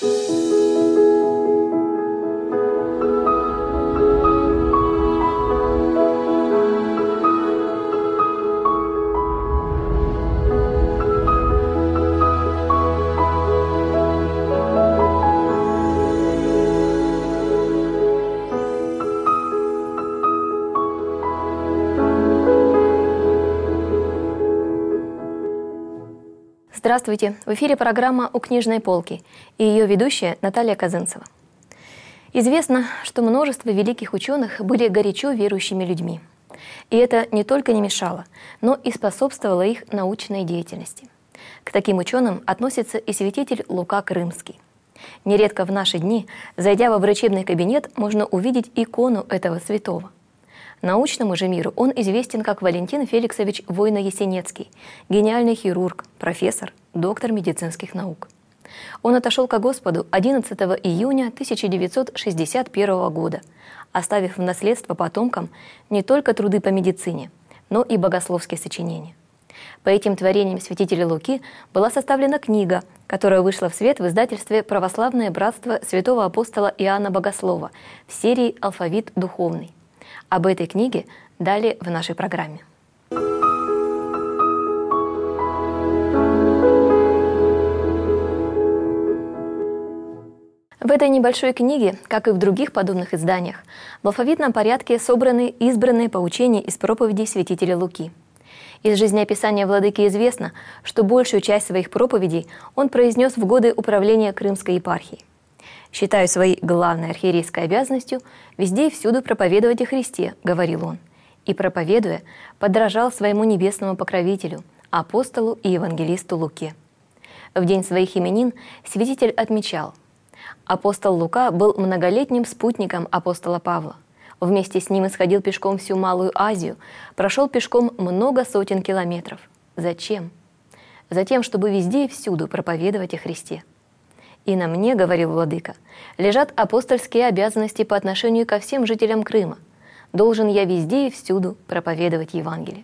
Здравствуйте! В эфире программа «У книжной полки» и ее ведущая Наталья Казынцева. Известно, что множество великих ученых были горячо верующими людьми. И это не только не мешало, но и способствовало их научной деятельности. К таким ученым относится и святитель Лука Крымский. Нередко в наши дни, зайдя во врачебный кабинет, можно увидеть икону этого святого. Научному же миру он известен как Валентин Феликсович Войно-Ясенецкий, гениальный хирург, профессор, доктор медицинских наук. Он отошел ко Господу 11 июня 1961 года, оставив в наследство потомкам не только труды по медицине, но и богословские сочинения. По этим творениям святителя Луки была составлена книга, которая вышла в свет в издательстве «Православное братство святого апостола Иоанна Богослова» в серии «Алфавит духовный». Об этой книге далее в нашей программе. В этой небольшой книге, как и в других подобных изданиях, в алфавитном порядке собраны избранные поучения из проповедей святителя Луки. Из жизнеописания владыки известно, что большую часть своих проповедей он произнес в годы управления Крымской епархией. «Считаю своей главной архиерейской обязанностью везде и всюду проповедовать о Христе», — говорил он, и, проповедуя, подражал своему небесному покровителю, апостолу и евангелисту Луке. В день своих именин святитель отмечал: апостол Лука был многолетним спутником апостола Павла. Вместе с ним исходил пешком всю Малую Азию, прошел пешком много сотен километров. Зачем? Затем, чтобы везде и всюду проповедовать о Христе. «И на мне, — говорил владыка, — лежат апостольские обязанности по отношению ко всем жителям Крыма. Должен я везде и всюду проповедовать Евангелие».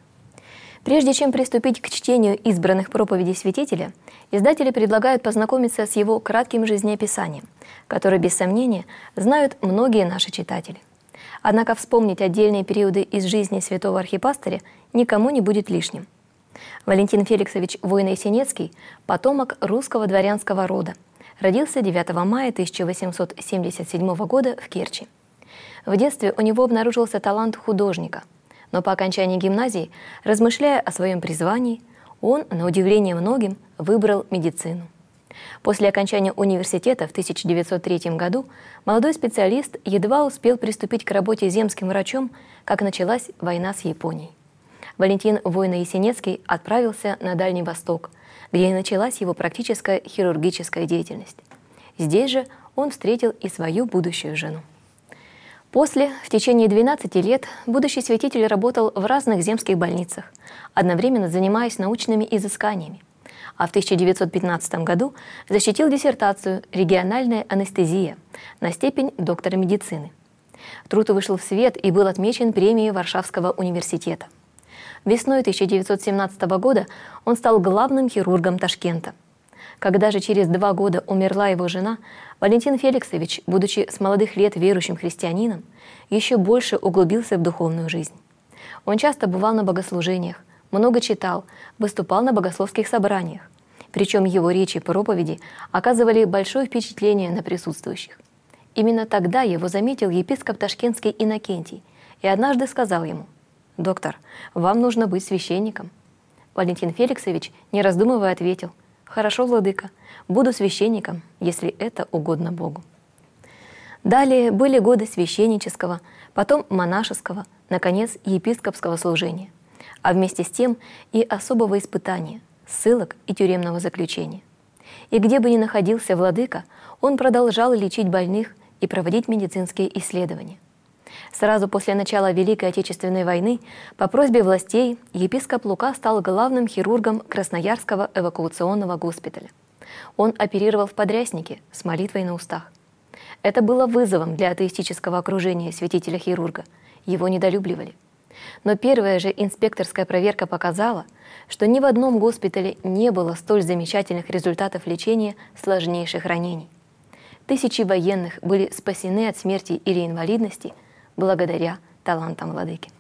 Прежде чем приступить к чтению избранных проповедей святителя, издатели предлагают познакомиться с его кратким жизнеописанием, которое, без сомнения, знают многие наши читатели. Однако вспомнить отдельные периоды из жизни святого архипастыря никому не будет лишним. Валентин Феликсович Войно-Ясенецкий – потомок русского дворянского рода. Родился 9 мая 1877 года в Керчи. В детстве у него обнаружился талант художника, но по окончании гимназии, размышляя о своем призвании, он, на удивление многим, выбрал медицину. После окончания университета в 1903 году молодой специалист едва успел приступить к работе земским врачом, как началась война с Японией. Валентин Войно-Ясенецкий отправился на Дальний Восток, где и началась его практическая хирургическая деятельность. Здесь же он встретил и свою будущую жену. После, в течение 12 лет, будущий святитель работал в разных земских больницах, одновременно занимаясь научными изысканиями. А в 1915 году защитил диссертацию «Региональная анестезия» на степень доктора медицины. Труд вышел в свет и был отмечен премией Варшавского университета. Весной 1917 года он стал главным хирургом Ташкента. Когда же через 2 года умерла его жена, Валентин Феликсович, будучи с молодых лет верующим христианином, еще больше углубился в духовную жизнь. Он часто бывал на богослужениях, много читал, выступал на богословских собраниях. Причем его речи и проповеди оказывали большое впечатление на присутствующих. Именно тогда его заметил епископ ташкентский Иннокентий и однажды сказал ему: «Доктор, вам нужно быть священником». Валентин Феликсович, не раздумывая, ответил: «Хорошо, владыка, буду священником, если это угодно Богу». Далее были годы священнического, потом монашеского, наконец, епископского служения, а вместе с тем и особого испытания, ссылок и тюремного заключения. И где бы ни находился владыка, он продолжал лечить больных и проводить медицинские исследования. Сразу после начала Великой Отечественной войны по просьбе властей епископ Лука стал главным хирургом Красноярского эвакуационного госпиталя. Он оперировал в Подряснике с молитвой на устах. Это было вызовом для атеистического окружения святителя-хирурга. Его недолюбливали. Но первая же инспекторская проверка показала, что ни в одном госпитале не было столь замечательных результатов лечения сложнейших ранений. Тысячи военных были спасены от смерти или инвалидности благодаря талантам владыки.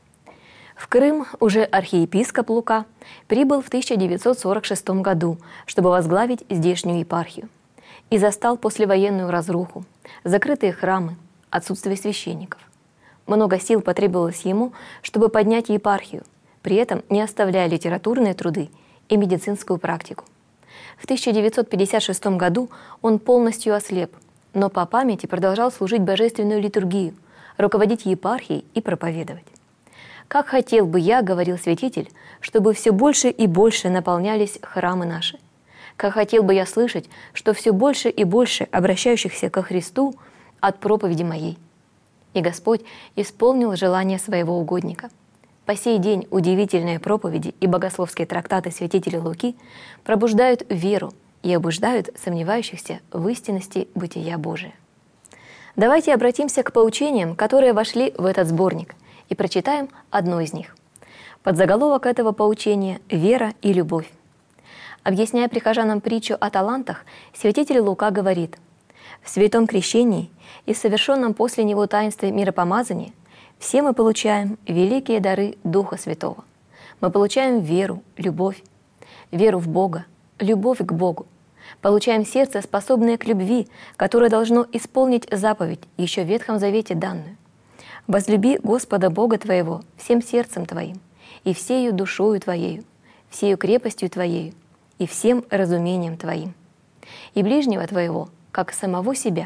В Крым уже архиепископ Лука прибыл в 1946 году, чтобы возглавить здешнюю епархию, и застал послевоенную разруху, закрытые храмы, отсутствие священников. Много сил потребовалось ему, чтобы поднять епархию, при этом не оставляя литературные труды и медицинскую практику. В 1956 году он полностью ослеп, но по памяти продолжал служить божественную литургию, руководить епархией и проповедовать. «Как хотел бы я, — говорил святитель, — чтобы все больше и больше наполнялись храмы наши. Как хотел бы я слышать, что все больше и больше обращающихся ко Христу от проповеди моей». И Господь исполнил желание своего угодника. По сей день удивительные проповеди и богословские трактаты святителя Луки пробуждают веру и обуждают сомневающихся в истинности бытия Божия. Давайте обратимся к поучениям, которые вошли в этот сборник, и прочитаем одно из них. Подзаголовок этого поучения – «Вера и любовь». Объясняя прихожанам притчу о талантах, святитель Лука говорит: «В святом крещении и совершенном после него таинстве миропомазания все мы получаем великие дары Духа Святого. Мы получаем веру, любовь, веру в Бога, любовь к Богу. Получаем сердце, способное к любви, которое должно исполнить заповедь, еще в Ветхом Завете данную. Возлюби Господа Бога твоего всем сердцем твоим, и всею душою твоею, всею крепостью твоею, и всем разумением твоим, и ближнего твоего, как самого себя.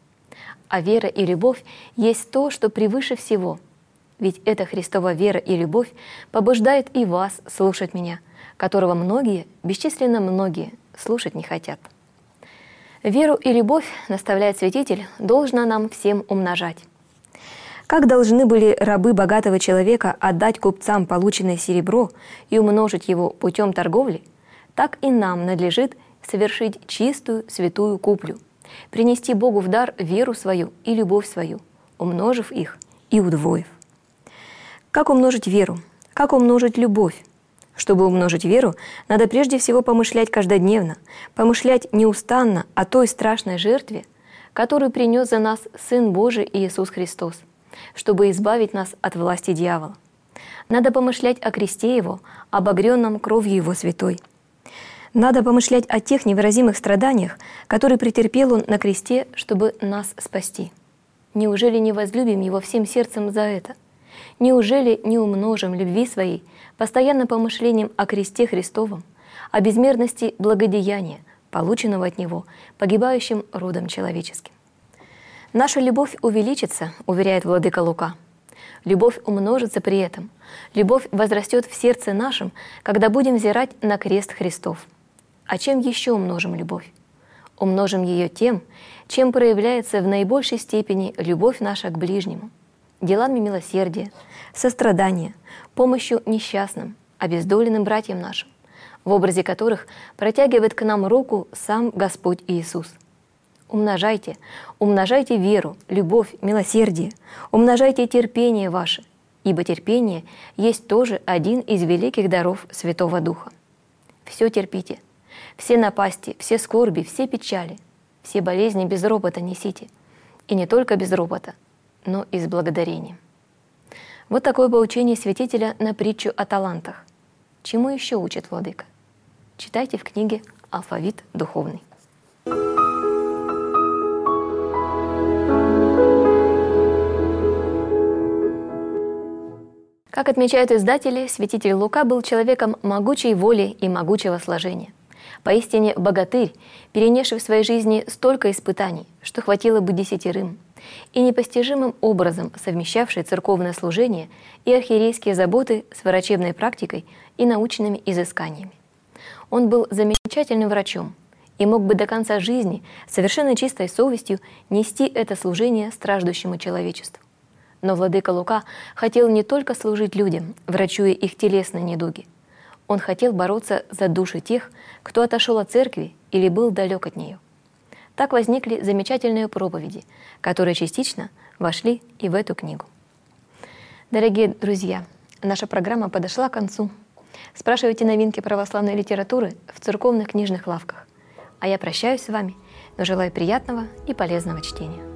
А вера и любовь есть то, что превыше всего. Ведь эта Христова вера и любовь побуждает и вас слушать меня, которого многие, бесчисленно многие, слушать не хотят. Веру и любовь, наставляет святитель, должно нам всем умножать. Как должны были рабы богатого человека отдать купцам полученное серебро и умножить его путем торговли, так и нам надлежит совершить чистую святую куплю, принести Богу в дар веру свою и любовь свою, умножив их и удвоив. Как умножить веру? Как умножить любовь? Чтобы умножить веру, надо прежде всего помышлять каждодневно, помышлять неустанно о той страшной жертве, которую принес за нас Сын Божий Иисус Христос, чтобы избавить нас от власти дьявола. Надо помышлять о кресте Его, обогренном кровью Его святой. Надо помышлять о тех невыразимых страданиях, которые претерпел Он на кресте, чтобы нас спасти. Неужели не возлюбим Его всем сердцем за это? Неужели не умножим любви своей постоянно помышлением о кресте Христовом, о безмерности благодеяния, полученного от Него погибающим родом человеческим? Наша любовь увеличится, уверяет владыка Лука. Любовь умножится при этом. Любовь возрастет в сердце нашем, когда будем взирать на крест Христов. А чем еще умножим любовь? Умножим ее тем, чем проявляется в наибольшей степени любовь наша к ближнему, делами милосердия, сострадания, помощью несчастным, обездоленным братьям нашим, в образе которых протягивает к нам руку сам Господь Иисус. Умножайте, умножайте веру, любовь, милосердие, умножайте терпение ваше, ибо терпение есть тоже один из великих даров Святого Духа. Все терпите, все напасти, все скорби, все печали, все болезни без ропота несите, и не только без ропота, но и с благодарением. Вот такое поучение святителя на притчу о талантах. Чему еще учит владыка? Читайте в книге «Алфавит духовный». Как отмечают издатели, святитель Лука был человеком могучей воли и могучего сложения. Поистине богатырь, перенесший в своей жизни столько испытаний, что хватило бы 10, и непостижимым образом совмещавший церковное служение и архиерейские заботы с врачебной практикой и научными изысканиями. Он был замечательным врачом и мог бы до конца жизни совершенно чистой совестью нести это служение страждущему человечеству. Но владыка Лука хотел не только служить людям, врачуя их телесные недуги. Он хотел бороться за души тех, кто отошел от церкви или был далек от нее. Так возникли замечательные проповеди, которые частично вошли и в эту книгу. Дорогие друзья, наша программа подошла к концу. Спрашивайте новинки православной литературы в церковных книжных лавках. А я прощаюсь с вами, но желаю приятного и полезного чтения.